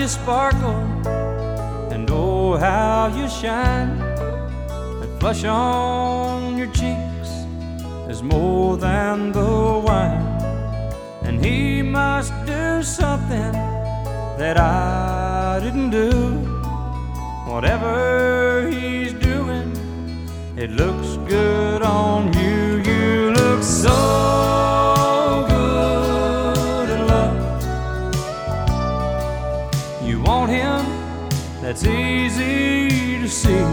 you sparkle, and oh, how you shine. That flush on your cheeks is more than the wine. And he must do something that I didn't do. Whatever he's doing, it looks good on you. You look so good in love. You want him, that's easy to see.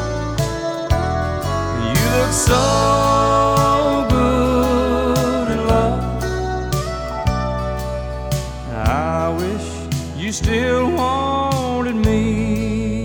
You look so good in love. I wish you still wanted me.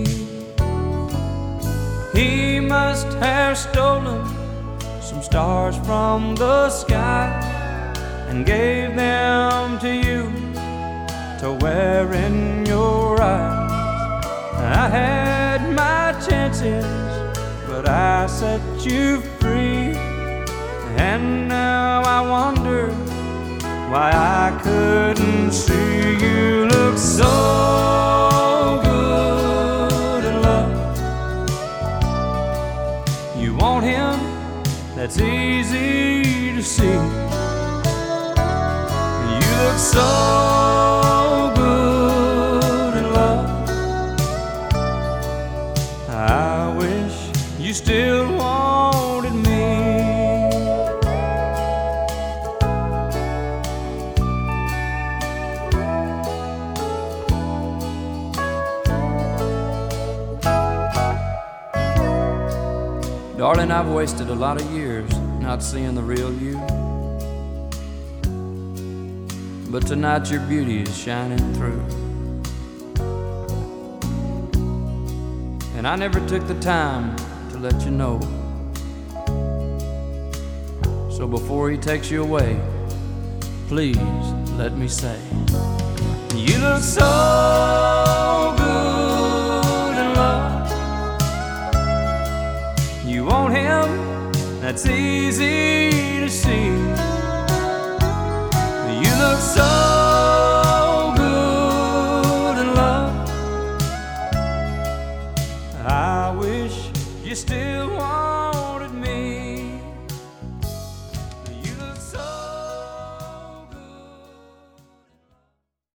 He must have stolen some stars from the sky and gave them to you to wear in your eyes. I had my chances, but I set you free. And now I wonder why I couldn't see. You look so good in love. You want him, that's easy to see. You look so good in love. I wish you still wanted me. Darling, I've wasted a lot of years not seeing the real you. But tonight your beauty is shining through. And I never took the time to let you know. So before he takes you away, please let me say, you look so good in love. You want him, that's easy to see.